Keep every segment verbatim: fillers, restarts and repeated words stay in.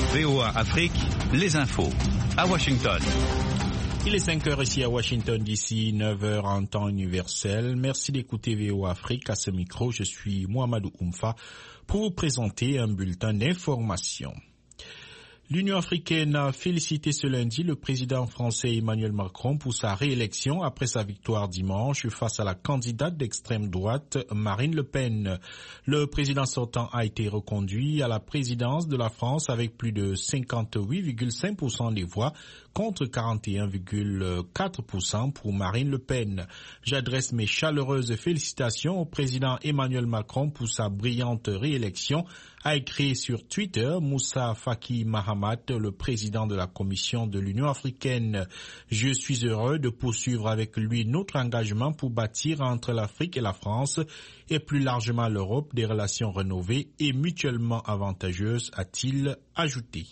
V O A Afrique, les infos. À Washington. Il est cinq heures ici à Washington D C, neuf heures en temps universel. Merci d'écouter V O A Afrique. À ce micro, je suis Mohamedou Oumfa pour vous présenter un bulletin d'information. L'Union africaine a félicité ce lundi le président français Emmanuel Macron pour sa réélection après sa victoire dimanche face à la candidate d'extrême droite Marine Le Pen. Le président sortant a été reconduit à la présidence de la France avec plus de cinquante-huit virgule cinq pour cent des voix contre quarante et un virgule quatre pour cent pour Marine Le Pen. J'adresse mes chaleureuses félicitations au président Emmanuel Macron pour sa brillante réélection, a écrit sur Twitter Moussa Faki Mahamat, le président de la Commission de l'Union africaine. Je suis heureux de poursuivre avec lui notre engagement pour bâtir entre l'Afrique et la France et plus largement l'Europe des relations rénovées et mutuellement avantageuses, a-t-il ajouté.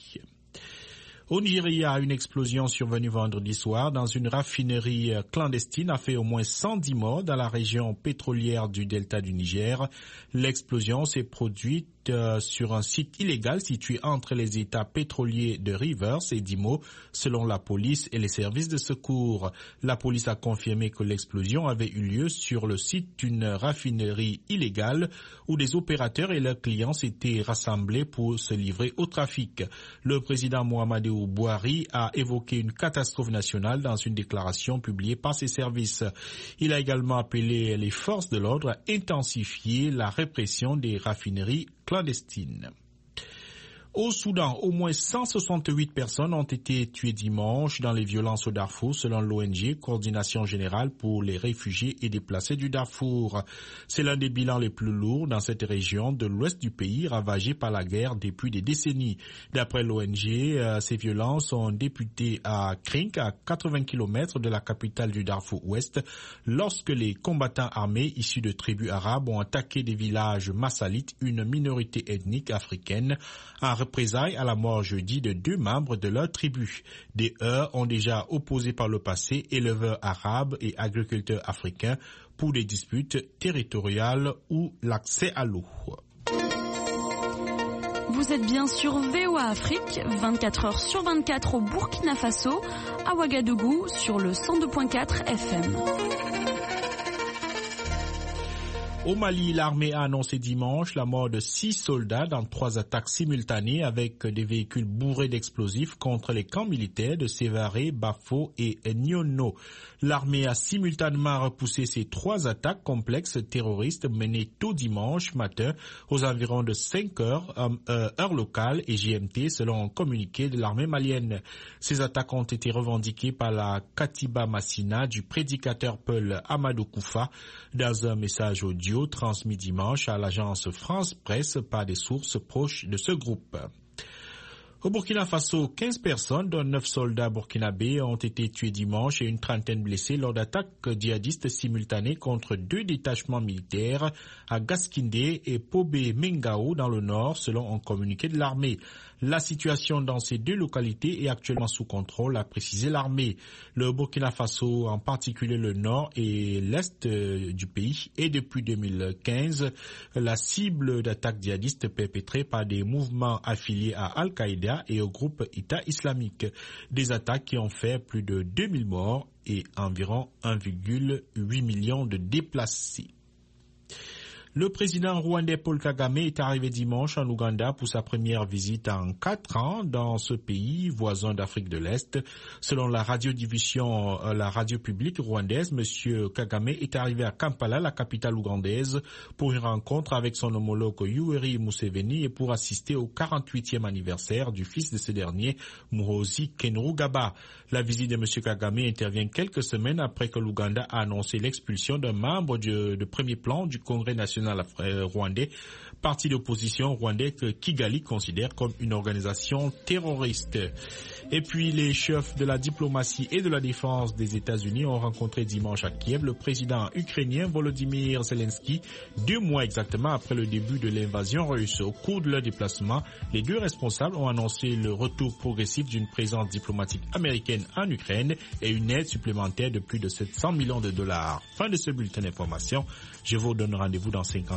Au Nigeria, une explosion survenue vendredi soir dans une raffinerie clandestine a fait au moins cent dix morts dans la région pétrolière du delta du Niger. L'explosion s'est produite euh, sur un site illégal situé entre les États pétroliers de Rivers et d'Imo, selon la police et les services de secours. La police a confirmé que l'explosion avait eu lieu sur le site d'une raffinerie illégale où des opérateurs et leurs clients s'étaient rassemblés pour se livrer au trafic. Le président Muhammadu Buhari a évoqué une catastrophe nationale dans une déclaration publiée par ses services. Il a également appelé les forces de l'ordre à intensifier la répression des raffineries clandestines. Au Soudan, au moins cent soixante-huit personnes ont été tuées dimanche dans les violences au Darfour, selon l'O N G, Coordination générale pour les réfugiés et déplacés du Darfour. C'est l'un des bilans les plus lourds dans cette région de l'ouest du pays, ravagée par la guerre depuis des décennies. D'après l'O N G, euh, ces violences ont débuté à Krink, à quatre-vingts kilomètres de la capitale du Darfour ouest, lorsque les combattants armés issus de tribus arabes ont attaqué des villages massalites, une minorité ethnique africaine, en représailles à la mort jeudi de deux membres de leur tribu. Des heurts ont déjà opposé par le passé éleveurs arabes et agriculteurs africains pour des disputes territoriales ou l'accès à l'eau. Vous êtes bien sur V O A Afrique, vingt-quatre heures sur vingt-quatre au Burkina Faso, à Ouagadougou sur le cent deux virgule quatre F M. Au Mali, l'armée a annoncé dimanche la mort de six soldats dans trois attaques simultanées avec des véhicules bourrés d'explosifs contre les camps militaires de Sévaré, Bafo et Nyono. L'armée a simultanément repoussé ces trois attaques complexes terroristes menées tôt dimanche matin aux environs de cinq heures, euh, heure locale et G M T, selon un communiqué de l'armée malienne. Ces attaques ont été revendiquées par la Katiba Massina du prédicateur Peul Amadou Koufa dans un message audio transmis dimanche à l'agence France Presse par des sources proches de ce groupe. Au Burkina Faso, quinze personnes, dont neuf soldats burkinabés, ont été tués dimanche et une trentaine blessés lors d'attaques djihadistes simultanées contre deux détachements militaires à Gaskindé et Pobé Mengao dans le nord, selon un communiqué de l'armée. La situation dans ces deux localités est actuellement sous contrôle, a précisé l'armée. Le Burkina Faso, en particulier le nord et l'est du pays, est depuis deux mille quinze la cible d'attaques djihadistes perpétrées par des mouvements affiliés à Al-Qaïda et au groupe État islamique. Des attaques qui ont fait plus de deux mille morts et environ un virgule huit million de déplacés. Le président rwandais Paul Kagame est arrivé dimanche en Ouganda pour sa première visite en quatre ans dans ce pays voisin d'Afrique de l'Est. Selon la radiodiffusion, la radio publique rwandaise, M. Kagame est arrivé à Kampala, la capitale ougandaise, pour une rencontre avec son homologue Yoweri Museveni et pour assister au quarante-huitième anniversaire du fils de ce dernier, Muhoozi Kainerugaba. La visite de M. Kagame intervient quelques semaines après que l'Ouganda a annoncé l'expulsion d'un membre de, de premier plan du Congrès national rwandais, parti d'opposition rwandais que Kigali considère comme une organisation terroriste. Et puis les chefs de la diplomatie et de la défense des États-Unis ont rencontré dimanche à Kiev le président ukrainien Volodymyr Zelensky, deux mois exactement après le début de l'invasion russe. Au cours de leur déplacement, les deux responsables ont annoncé le retour progressif d'une présence diplomatique américaine en Ukraine et une aide supplémentaire de plus de sept cents millions de dollars. Fin de ce bulletin d'information. Je vous donne rendez-vous dans cinquante